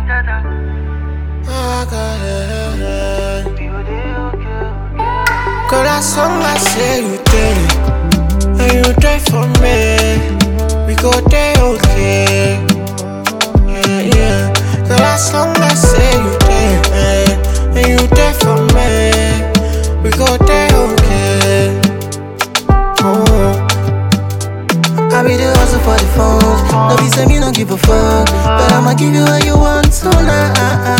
Cause that song I say you did, and you did for me. We go there okay. Yeah, yeah. Cause that song I say you did, and you did for me. We go there okay. Oh. I be the hustle for the phones. No be say me no give a fuck, but I'ma give you what you want tonight.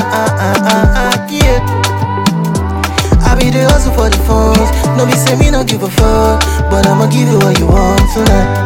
Yeah. I be the hustle for the phones. No be say me no give a fuck, but I'ma give you what you want tonight.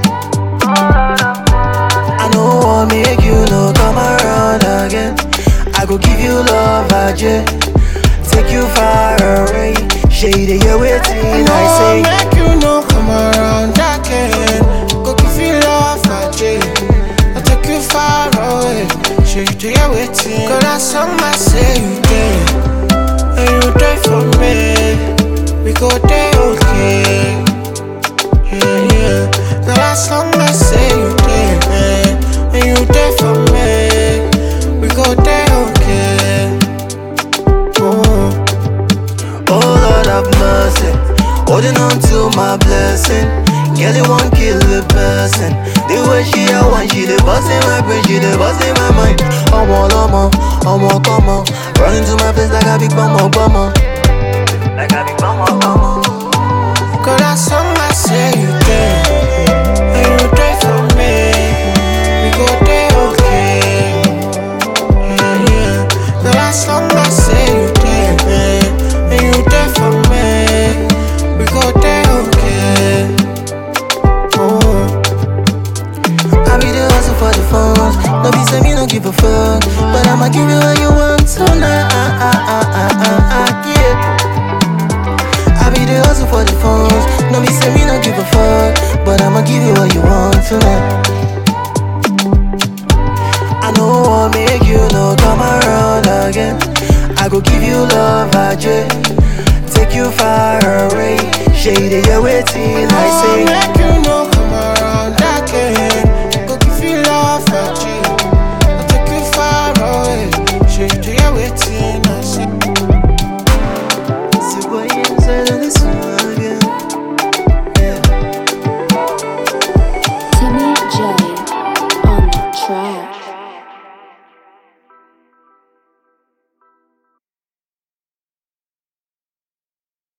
I know I'll make you no come around again. I go give you love, take you far away. Shady, you're waiting, I say. I make you no come around again. Go give you love, I take you far away. Shady, you're waiting. Cause that song I say you did, and you did for me. We go there okay. Yeah, yeah. Cause that song I say you did, and you did for me. We go there okay. Oh, oh Lord have mercy, holding on to my blessing. Girl, you won't kill the person. The way she a one, she the boss in my brain, she the boss in my mind. I'm all come on. Run into my place like a big bummer. Like a big bummer. Cause that song I say you did, and you did for me. We go there okay. Yeah, yeah. Cause that song I say you did, and you did for me. We go there okay. Oh. I be the hustle for the phones. No be say me no give a fuck, but I'ma give you what you want tonight. Yeah. I be the hustle for the phones. No be say me no give a fuck, but I'ma give you what you want tonight. I know I'll make you no come around again. I go give you love, take you far away. Shady, you're waiting, I say.